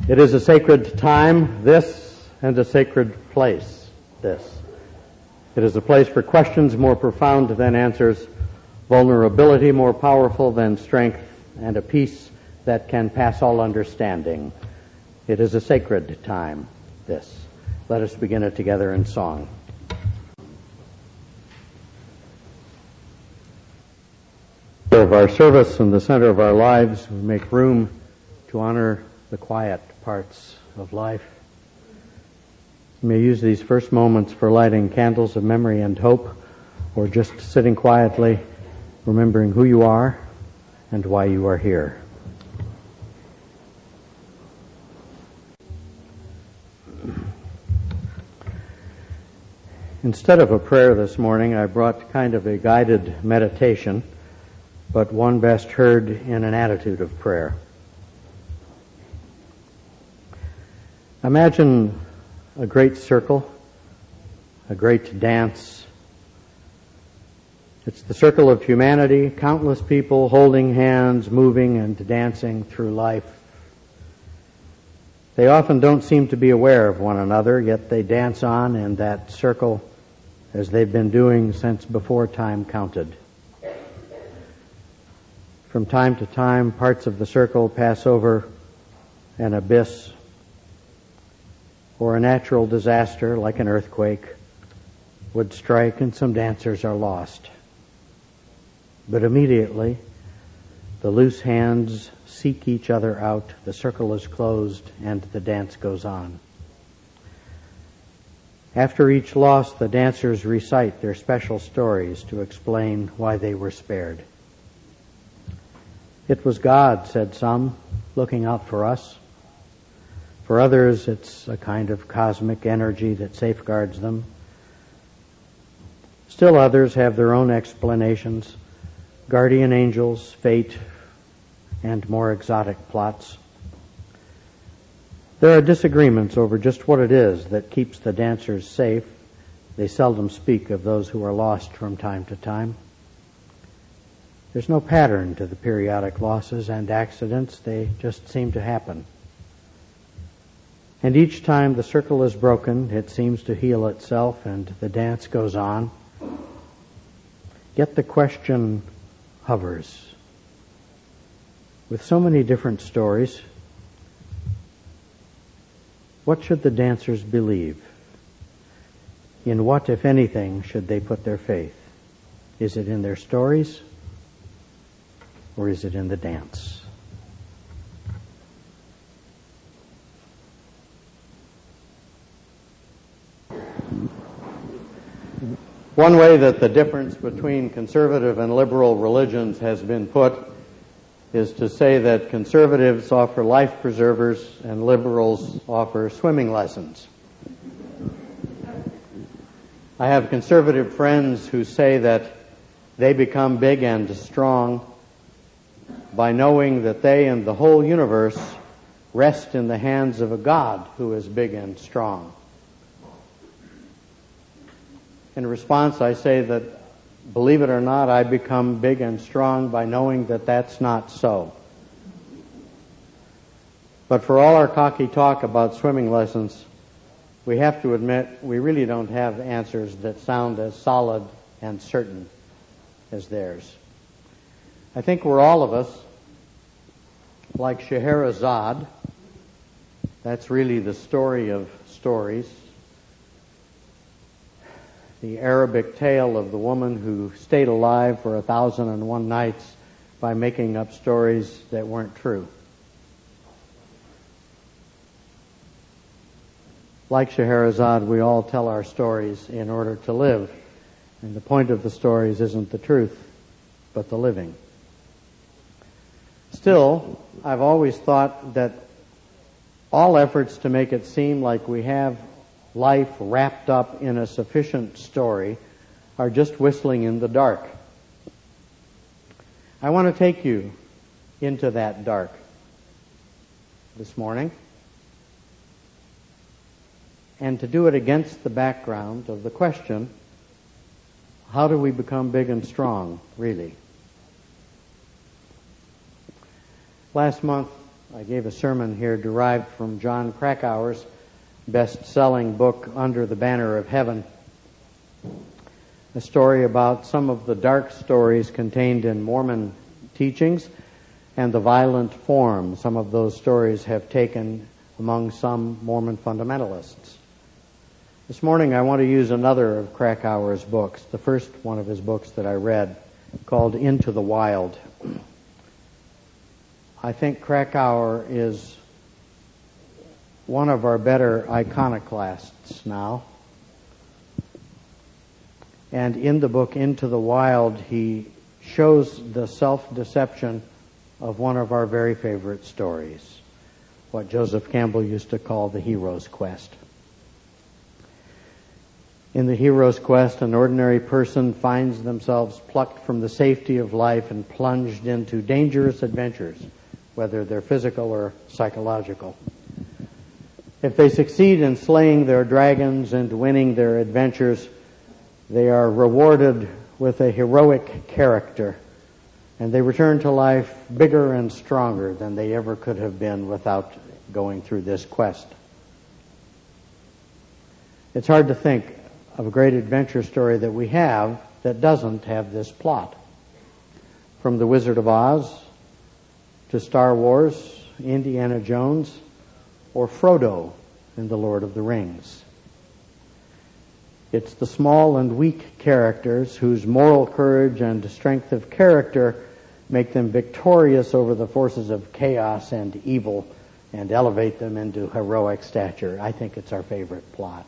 It is a sacred time, this, and a sacred place, this. It is a place for questions more profound than answers, vulnerability more powerful than strength, and a peace that can pass all understanding. It is a sacred time, this. Let us begin it together in song. Of our service and the center of our lives, we make room to honor the quiet parts of life. You may use these first moments for lighting candles of memory and hope, or just sitting quietly, remembering who you are and why you are here. Instead of a prayer this morning, I brought kind of a guided meditation, but one best heard in an attitude of prayer. Imagine a great circle, a great dance. It's the circle of humanity, countless people holding hands, moving and dancing through life. They often don't seem to be aware of one another, yet they dance on in that circle as they've been doing since before time counted. From time to time, parts of the circle pass over an abyss or a natural disaster like an earthquake would strike and some dancers are lost. But immediately, the loose hands seek each other out, the circle is closed, and the dance goes on. After each loss, the dancers recite their special stories to explain why they were spared. It was God, said some, looking out for us. For others, it's a kind of cosmic energy that safeguards them. Still others have their own explanations, guardian angels, fate, and more exotic plots. There are disagreements over just what it is that keeps the dancers safe. They seldom speak of those who are lost from time to time. There's no pattern to the periodic losses and accidents. They just seem to happen. And each time the circle is broken, it seems to heal itself and the dance goes on. Yet the question hovers. With so many different stories, what should the dancers believe? In what, if anything, should they put their faith? Is it in their stories? Or is it in the dance? One way that the difference between conservative and liberal religions has been put is to say that conservatives offer life preservers and liberals offer swimming lessons. I have conservative friends who say that they become big and strong by knowing that they and the whole universe rest in the hands of a God who is big and strong. In response, I say that, believe it or not, I become big and strong by knowing that that's not so. But for all our cocky talk about swimming lessons, we have to admit we really don't have answers that sound as solid and certain as theirs. I think we're all of us like Scheherazade. That's really the story of stories. The Arabic tale of the woman who stayed alive for 1,001 nights by making up stories that weren't true. Like Scheherazade, we all tell our stories in order to live. And the point of the stories isn't the truth, but the living. Still, I've always thought that all efforts to make it seem like we have life wrapped up in a sufficient story are just whistling in the dark. I want to take you into that dark this morning, and to do it against the background of the question, how do we become big and strong, really? Last month, I gave a sermon here derived from John Krakauer's best-selling book, Under the Banner of Heaven, a story about some of the dark stories contained in Mormon teachings and the violent form some of those stories have taken among some Mormon fundamentalists. This morning I want to use another of Krakauer's books, the first one of his books that I read, called Into the Wild. I think Krakauer is one of our better iconoclasts now. And in the book Into the Wild, he shows the self-deception of one of our very favorite stories, what Joseph Campbell used to call the hero's quest. In the hero's quest, an ordinary person finds themselves plucked from the safety of life and plunged into dangerous adventures, whether they're physical or psychological. If they succeed in slaying their dragons and winning their adventures, they are rewarded with a heroic character, and they return to life bigger and stronger than they ever could have been without going through this quest. It's hard to think of a great adventure story that we have that doesn't have this plot. From The Wizard of Oz to Star Wars, Indiana Jones, or Frodo in The Lord of the Rings. It's the small and weak characters whose moral courage and strength of character make them victorious over the forces of chaos and evil and elevate them into heroic stature. I think it's our favorite plot.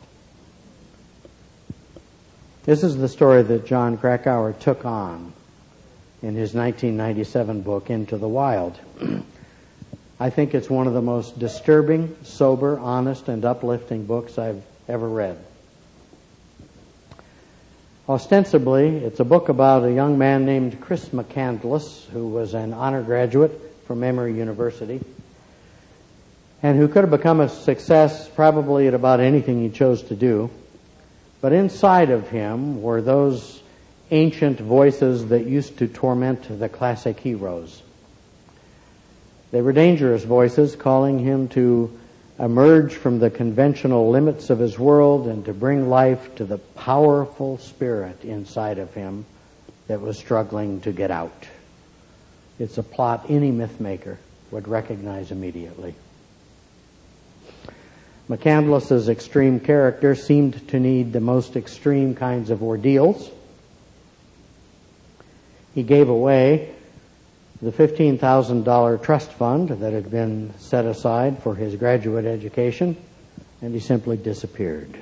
This is the story that John Krakauer took on in his 1997 book, Into the Wild. I think it's one of the most disturbing, sober, honest, and uplifting books I've ever read. Ostensibly, it's a book about a young man named Chris McCandless, who was an honor graduate from Emory University, and who could have become a success probably at about anything he chose to do. But inside of him were those ancient voices that used to torment the classic heroes. They were dangerous voices, calling him to emerge from the conventional limits of his world and to bring life to the powerful spirit inside of him that was struggling to get out. It's a plot any myth maker would recognize immediately. McCandless's extreme character seemed to need the most extreme kinds of ordeals. He gave away the $15,000 trust fund that had been set aside for his graduate education, and he simply disappeared.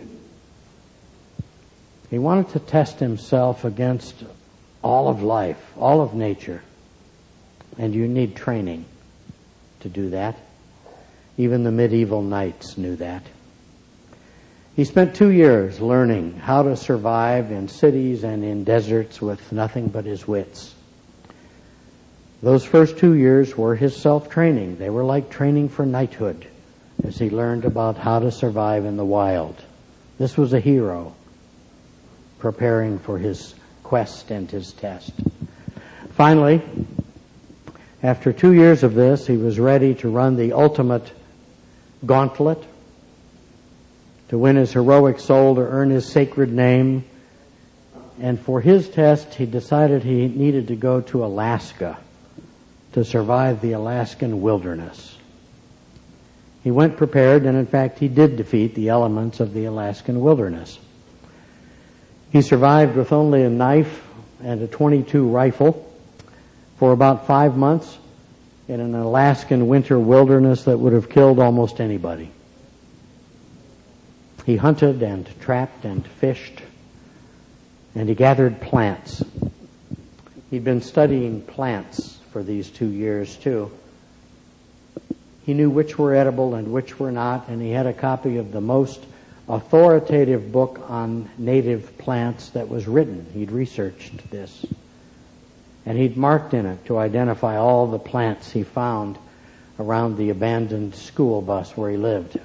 He wanted to test himself against all of life, all of nature, and you need training to do that. Even the medieval knights knew that. He spent 2 years learning how to survive in cities and in deserts with nothing but his wits. Those first 2 years were his self-training. They were like training for knighthood as he learned about how to survive in the wild. This was a hero preparing for his quest and his test. Finally, after 2 years of this, he was ready to run the ultimate gauntlet, to win his heroic soul, to earn his sacred name. And for his test, he decided he needed to go to Alaska to survive the Alaskan wilderness. He went prepared, and in fact, he did defeat the elements of the Alaskan wilderness. He survived with only a knife and a .22 rifle for about 5 months in an Alaskan winter wilderness that would have killed almost anybody. He hunted and trapped and fished, and he gathered plants. He'd been studying plants for these 2 years, too. He knew which were edible and which were not, and he had a copy of the most authoritative book on native plants that was written. He'd researched this. And he'd marked in it to identify all the plants he found around the abandoned school bus where he lived.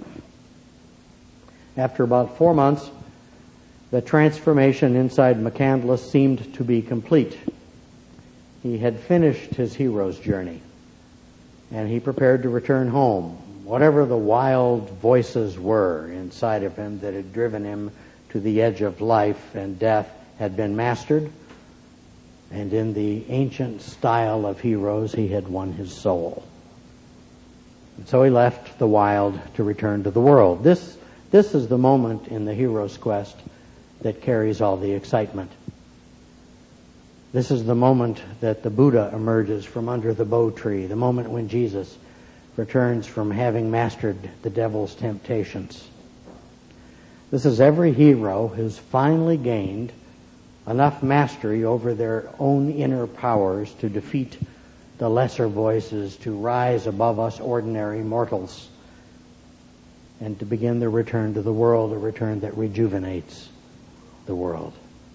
After about 4 months, the transformation inside McCandless seemed to be complete. He had finished his hero's journey. and he prepared to return home. Whatever the wild voices were inside of him that had driven him to the edge of life and death had been mastered, and in the ancient style of heroes, he had won his soul. And so he left the wild to return to the world. This is the moment in the hero's quest that carries all the excitement. This is the moment that the Buddha emerges from under the bo tree, the moment when Jesus returns from having mastered the devil's temptations. This is every hero who's finally gained enough mastery over their own inner powers to defeat the lesser voices, to rise above us ordinary mortals, and to begin the return to the world, a return that rejuvenates the world.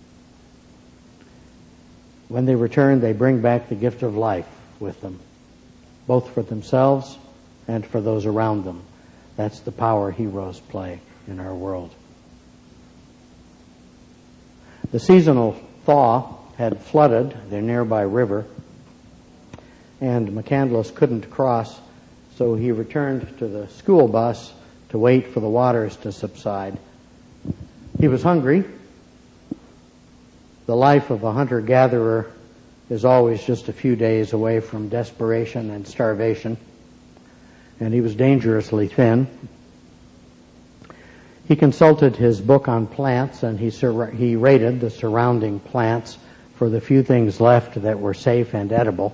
When they return, they bring back the gift of life with them, both for themselves and for those around them. That's the power heroes play in our world. The seasonal thaw had flooded the nearby river, and McCandless couldn't cross, so he returned to the school bus to wait for the waters to subside. He was hungry. The life of a hunter-gatherer is always just a few days away from desperation and starvation, and he was dangerously thin. He consulted his book on plants, and he rated the surrounding plants for the few things left that were safe and edible.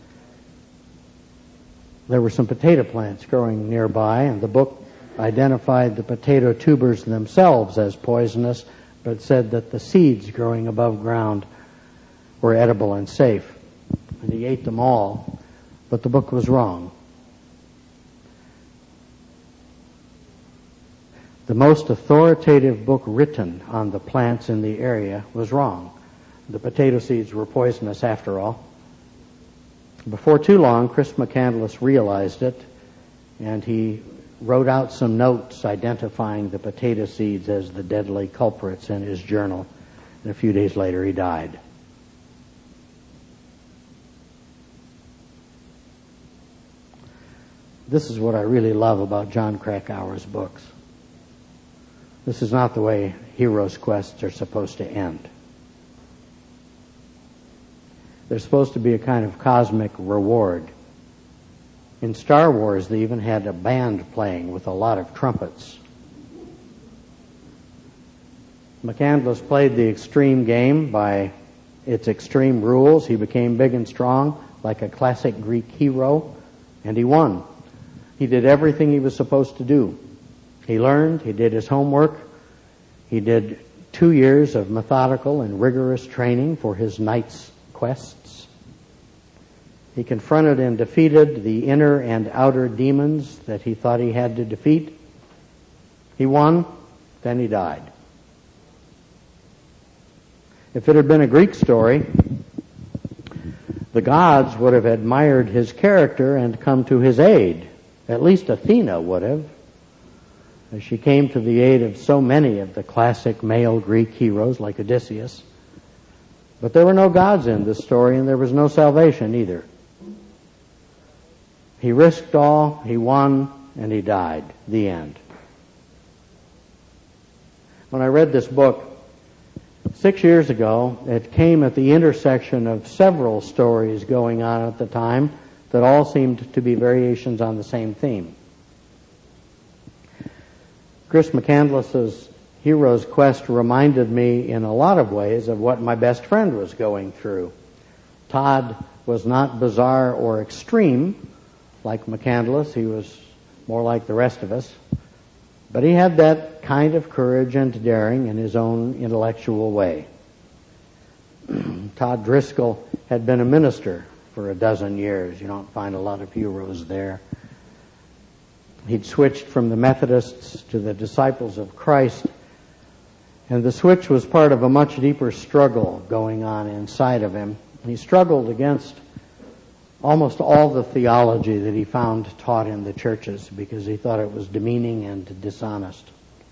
There were some potato plants growing nearby, and the book identified the potato tubers themselves as poisonous, but said that the seeds growing above ground were edible and safe. And he ate them all, but the book was wrong. The most authoritative book written on the plants in the area was wrong. The potato seeds were poisonous after all. Before too long, Chris McCandless realized it, and he wrote out some notes identifying the potato seeds as the deadly culprits in his journal. And a few days later, he died. This is what I really love about John Krakauer's books. This is not the way heroes' quests are supposed to end. There's supposed to be a kind of cosmic reward. In Star Wars, they even had a band playing with a lot of trumpets. McCandless played the extreme game by its extreme rules. He became big and strong, like a classic Greek hero, and he won. He did everything he was supposed to do. He learned, he did his homework, he did 2 years of methodical and rigorous training for his knight's quests. He confronted and defeated the inner and outer demons that he thought he had to defeat. He won, then he died. If it had been a Greek story, the gods would have admired his character and come to his aid. At least Athena would have, as she came to the aid of so many of the classic male Greek heroes like Odysseus. But there were no gods in this story, and there was no salvation either. He risked all, he won, and he died. The end. When I read this book 6 years ago, it came at the intersection of several stories going on at the time that all seemed to be variations on the same theme. Chris McCandless's hero's quest reminded me in a lot of ways of what my best friend was going through. Todd was not bizarre or extreme like McCandless. He was more like the rest of us. But he had that kind of courage and daring in his own intellectual way. Todd Driscoll had been a minister for 12 years. You don't find a lot of heroes there. He'd switched from the Methodists to the Disciples of Christ, and the switch was part of a much deeper struggle going on inside of him. He struggled against almost all the theology that he found taught in the churches because he thought it was demeaning and dishonest.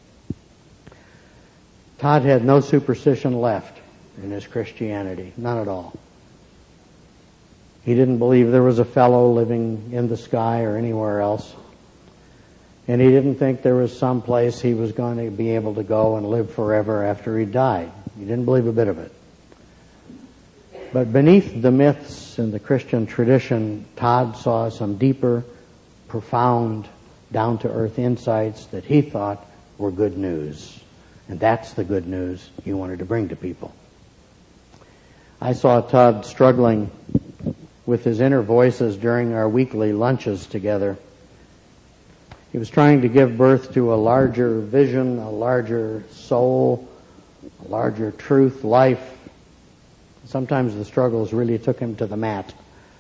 Todd had no superstition left in his Christianity, none at all. He didn't believe there was a fellow living in the sky or anywhere else. And he didn't think there was some place he was going to be able to go and live forever after he died. He didn't believe a bit of it. But beneath the myths in the Christian tradition, Todd saw some deeper, profound, down-to-earth insights that he thought were good news. And that's the good news he wanted to bring to people. I saw Todd struggling with his inner voices during our weekly lunches together. He was trying to give birth to a larger vision, a larger soul, a larger truth, life. Sometimes the struggles really took him to the mat.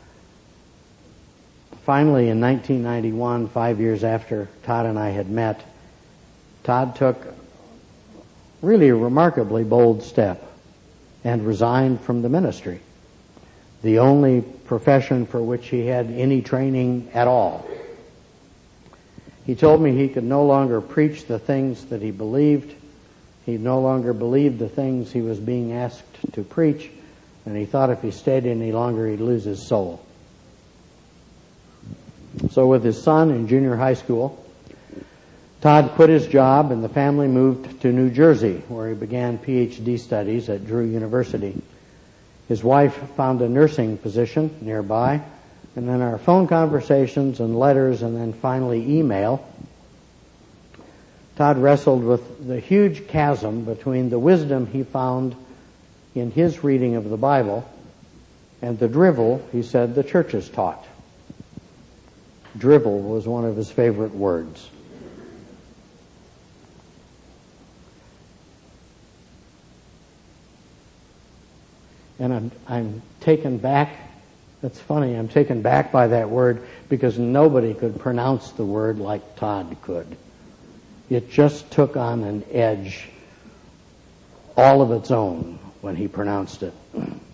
Finally, in 1991, 5 years after Todd and I had met, Todd took really a remarkably bold step and resigned from the ministry, the only profession for which he had any training at all. He told me he could no longer preach the things that he believed. He no longer believed the things he was being asked to preach, and he thought if he stayed any longer, he'd lose his soul. So with his son in junior high school, Todd quit his job and the family moved to New Jersey, where he began PhD studies at Drew University. His wife found a nursing position nearby, and then our phone conversations and letters and then finally email. Todd wrestled with the huge chasm between the wisdom he found in his reading of the Bible and the drivel he said the churches taught. Drivel was one of his favorite words. And I'm taken back. That's funny. I'm taken back by that word because nobody could pronounce the word like Todd could. It just took on an edge all of its own when he pronounced it.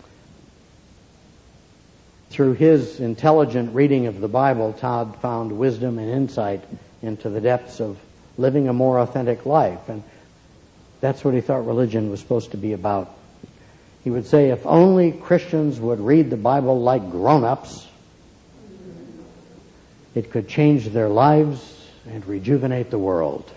Through his intelligent reading of the Bible, Todd found wisdom and insight into the depths of living a more authentic life. And that's what he thought religion was supposed to be about. He would say, if only Christians would read the Bible like grown-ups, it could change their lives and rejuvenate the world.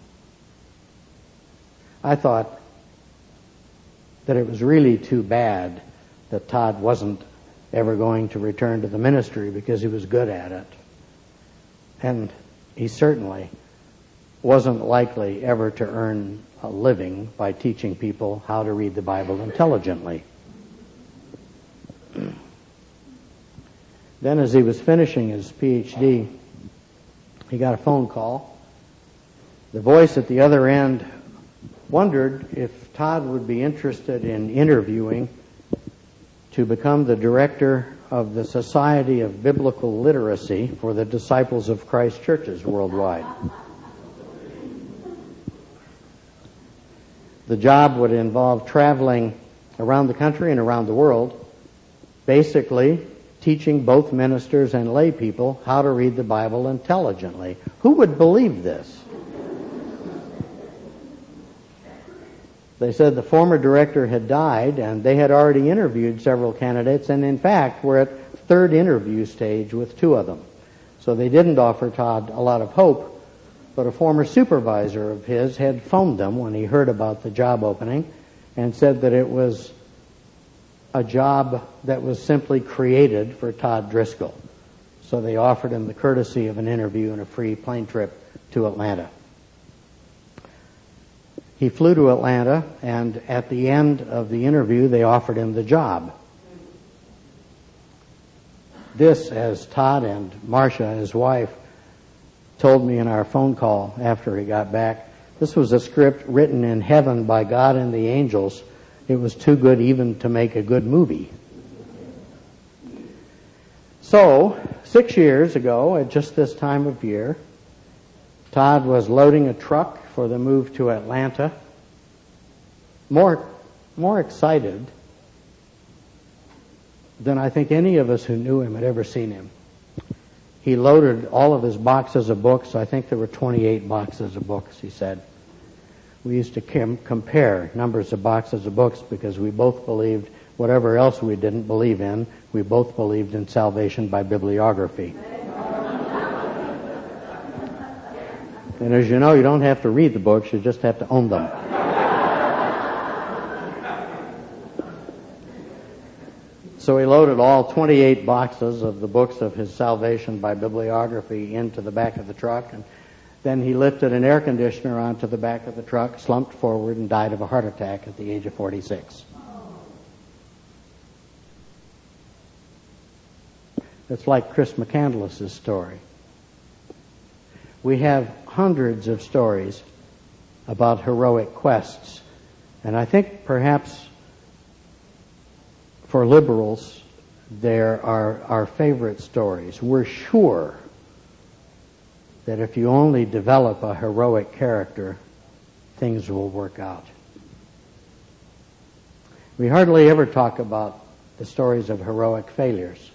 I thought that it was really too bad that Todd wasn't ever going to return to the ministry because he was good at it. And he certainly wasn't likely ever to earn a living by teaching people how to read the Bible intelligently. Then as he was finishing his PhD, he got a phone call. The voice at the other end wondered if Todd would be interested in interviewing to become the director of the Society of Biblical Literacy for the Disciples of Christ churches worldwide. The job would involve traveling around the country and around the world, basically teaching both ministers and lay people how to read the Bible intelligently. Who would believe this? They said the former director had died, and they had already interviewed several candidates, and in fact were at third interview stage with two of them. So they didn't offer Todd a lot of hope, but a former supervisor of his had phoned them when he heard about the job opening and said that it was a job that was simply created for Todd Driscoll. So they offered him the courtesy of an interview and a free plane trip to Atlanta. He flew to Atlanta, and at the end of the interview, they offered him the job. This, as Todd and Marcia, his wife, told me in our phone call after he got back, this was a script written in heaven by God and the angels. It was too good even to make a good movie. So, 6 years ago, at just this time of year, Todd was loading a truck for the move to Atlanta, more excited than I think any of us who knew him had ever seen him. He loaded all of his boxes of books. I think there were 28 boxes of books, he said. We used to compare numbers of boxes of books because we both believed whatever else we didn't believe in, We both believed in salvation by bibliography. And as you know, you don't have to read the books, you just have to own them. So he loaded all 28 boxes of the books of his salvation by bibliography into the back of the truck, and then he lifted an air conditioner onto the back of the truck, slumped forward, and died of a heart attack at the age of 46. It's like Chris McCandless's story. We have hundreds of stories about heroic quests, and I think perhaps for liberals, there are our favorite stories. We're sure that if you only develop a heroic character, things will work out. We hardly ever talk about the stories of heroic failures.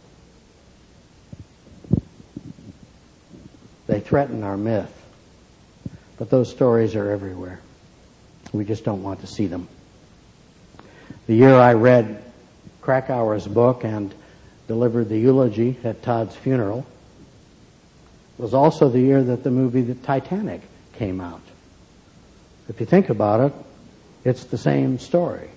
They threaten our myth, but those stories are everywhere. We just don't want to see them. The year I read Krakauer's book and delivered the eulogy at Todd's funeral was also the year that the movie The Titanic came out. If you think about it, it's the same story.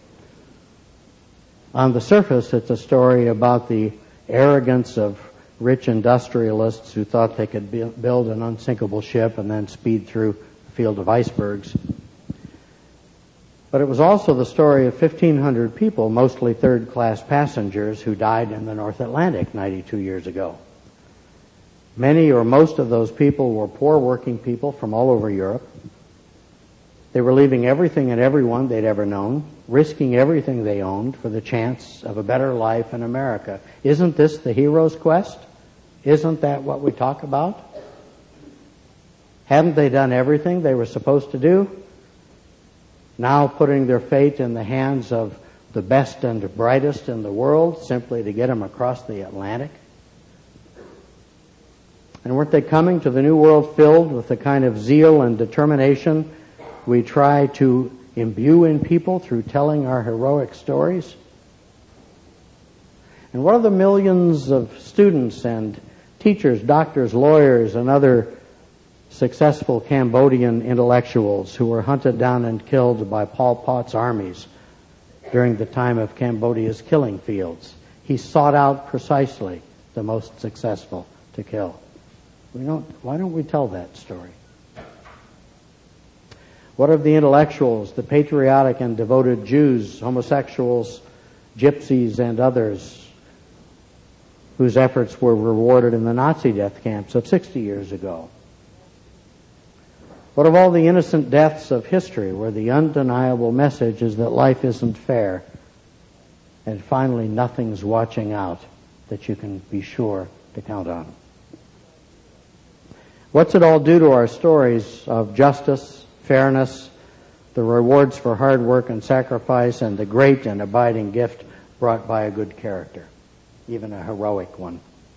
On the surface, it's a story about the arrogance of rich industrialists who thought they could build an unsinkable ship and then speed through a field of icebergs. But it was also the story of 1,500 people, mostly third-class passengers, who died in the North Atlantic 92 years ago. Many or most of those people were poor working people from all over Europe. They were leaving everything and everyone they'd ever known, risking everything they owned for the chance of a better life in America. Isn't this the hero's quest? Isn't that what we talk about? Hadn't they done everything they were supposed to do? Now putting their fate in the hands of the best and brightest in the world simply to get them across the Atlantic? And weren't they coming to the new world filled with the kind of zeal and determination we try to imbue in people through telling our heroic stories? And what are the millions of students and teachers, doctors, lawyers, and other successful Cambodian intellectuals who were hunted down and killed by Pol Pot's armies during the time of Cambodia's killing fields? He sought out precisely the most successful to kill. Why don't we tell that story? What of the intellectuals, the patriotic and devoted Jews, homosexuals, gypsies, and others whose efforts were rewarded in the Nazi death camps of 60 years ago? What of all the innocent deaths of history where the undeniable message is that life isn't fair and finally nothing's watching out that you can be sure to count on? What's it all do to our stories of justice, fairness, the rewards for hard work and sacrifice, and the great and abiding gift brought by a good character, even a heroic one?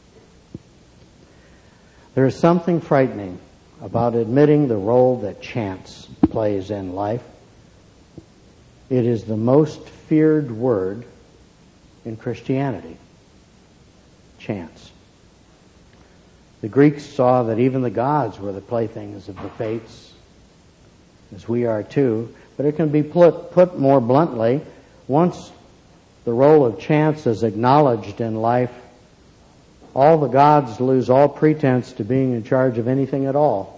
There is something frightening about admitting the role that chance plays in life. It is the most feared word in Christianity. Chance. The Greeks saw that even the gods were the playthings of the fates, as we are too. But it can be put more bluntly. Once the role of chance is acknowledged in life, all the gods lose all pretense to being in charge of anything at all.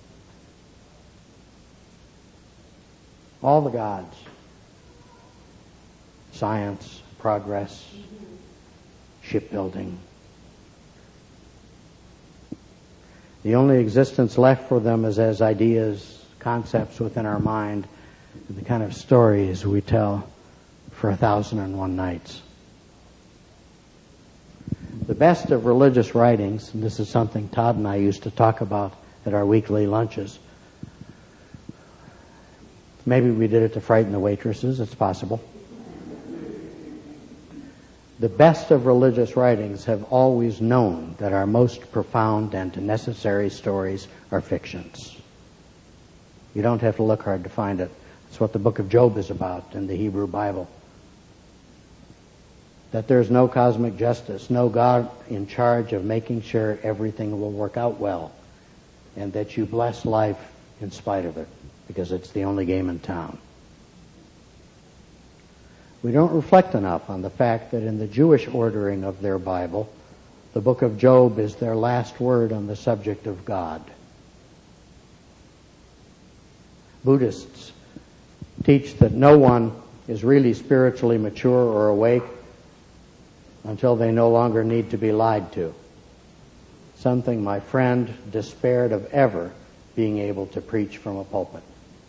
All the gods. Science, progress, shipbuilding. The only existence left for them is as ideas, concepts within our mind, and the kind of stories we tell for 1,001 nights. The best of religious writings, and this is something Todd and I used to talk about at our weekly lunches. Maybe we did it to frighten the waitresses, it's possible. The best of religious writings have always known that our most profound and necessary stories are fictions. You don't have to look hard to find it. It's what the book of Job is about in the Hebrew Bible. that there's no cosmic justice, no God in charge of making sure everything will work out well, and that you bless life in spite of it, because it's the only game in town. We don't reflect enough on the fact that in the Jewish ordering of their Bible, the book of Job is their last word on the subject of God. Buddhists teach that no one is really spiritually mature or awake until they no longer need to be lied to. Something my friend despaired of ever being able to preach from a pulpit.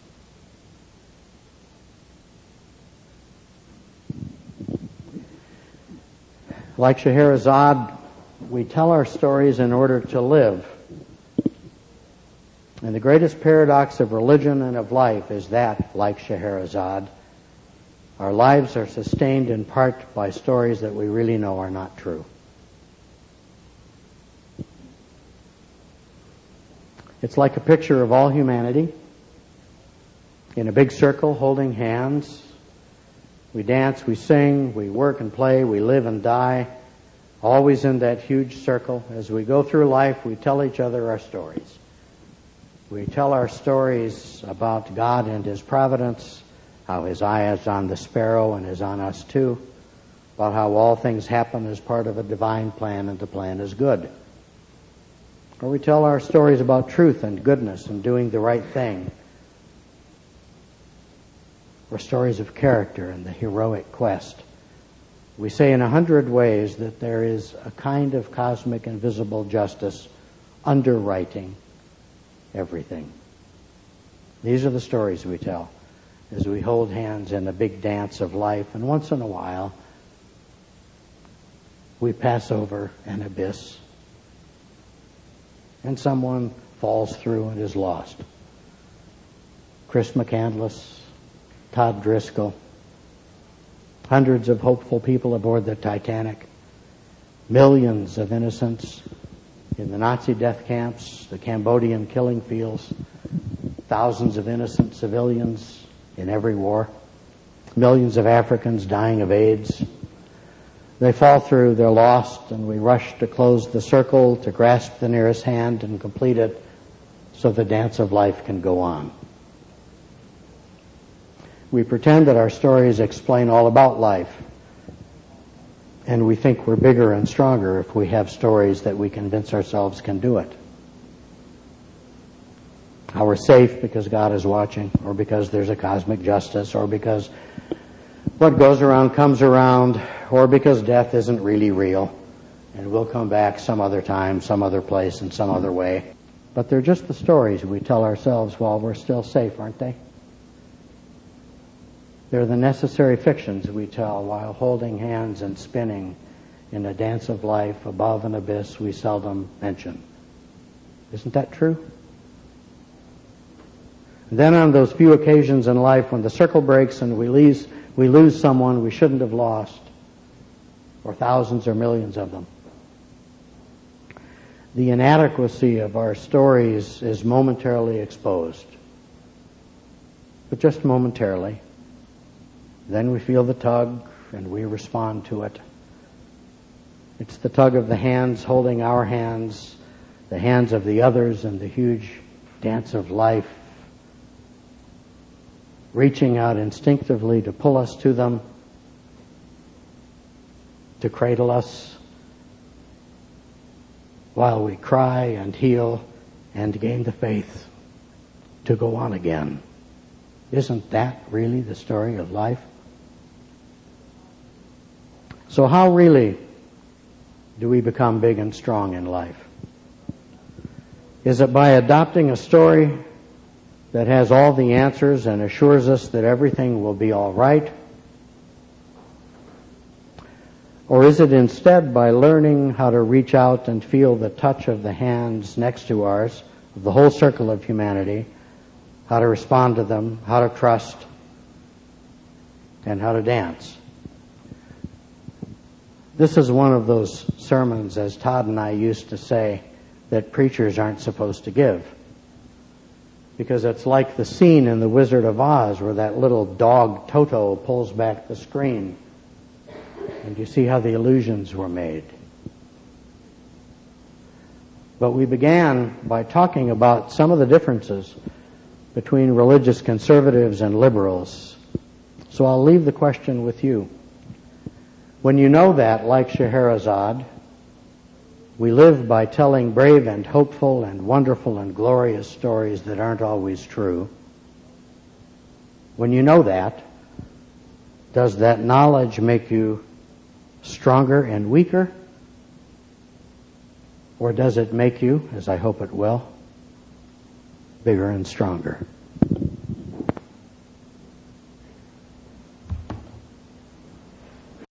Like Scheherazade, we tell our stories in order to live. And the greatest paradox of religion and of life is that, like Scheherazade, our lives are sustained in part by stories that we really know are not true. It's like a picture of all humanity in a big circle holding hands. We dance, we sing, we work and play, we live and die, always in that huge circle. As we go through life, we tell each other our stories. We tell our stories about God and His providence, how His eye is on the sparrow and is on us too, about how all things happen as part of a divine plan and the plan is good. Or we tell our stories about truth and goodness and doing the right thing. Or stories of character and the heroic quest. We say in 100 ways that there is a kind of cosmic invisible justice underwriting everything. These are the stories we tell as we hold hands in a big dance of life, and once in a while we pass over an abyss and someone falls through and is lost. Chris McCandless, Todd Driscoll, hundreds of hopeful people aboard the Titanic, millions of innocents in the Nazi death camps, the Cambodian killing fields, thousands of innocent civilians in every war, millions of Africans dying of AIDS. They fall through, they're lost, and we rush to close the circle, to grasp the nearest hand and complete it so the dance of life can go on. We pretend that our stories explain all about life, and we think we're bigger and stronger if we have stories that we convince ourselves can do it. How we're safe because God is watching, or because there's a cosmic justice, or because what goes around comes around, or because death isn't really real, and we'll come back some other time, some other place, in some other way. But they're just the stories we tell ourselves while we're still safe, aren't they? They're the necessary fictions we tell while holding hands and spinning in a dance of life above an abyss we seldom mention. Isn't that true? And then on those few occasions in life when the circle breaks and we lose someone we shouldn't have lost, or thousands or millions of them, the inadequacy of our stories is momentarily exposed. But just momentarily. Then we feel the tug and we respond to it. It's the tug of the hands holding our hands, the hands of the others in the huge dance of life, reaching out instinctively to pull us to them, to cradle us, while we cry and heal and gain the faith to go on again. Isn't that really the story of life? So how really do we become big and strong in life? Is it by adopting a story that has all the answers and assures us that everything will be all right? Or is it instead by learning how to reach out and feel the touch of the hands next to ours, of the whole circle of humanity, how to respond to them, how to trust, and how to dance? This is one of those sermons, as Todd and I used to say, that preachers aren't supposed to give. Because it's like the scene in The Wizard of Oz where that little dog Toto pulls back the screen And you see how the illusions were made. But we began by talking about some of the differences between religious conservatives and liberals. So I'll leave the question with you. When you know that, like Scheherazade, we live by telling brave and hopeful and wonderful and glorious stories that aren't always true. When you know that, does that knowledge make you stronger and weaker? Or does it make you, as I hope it will, bigger and stronger?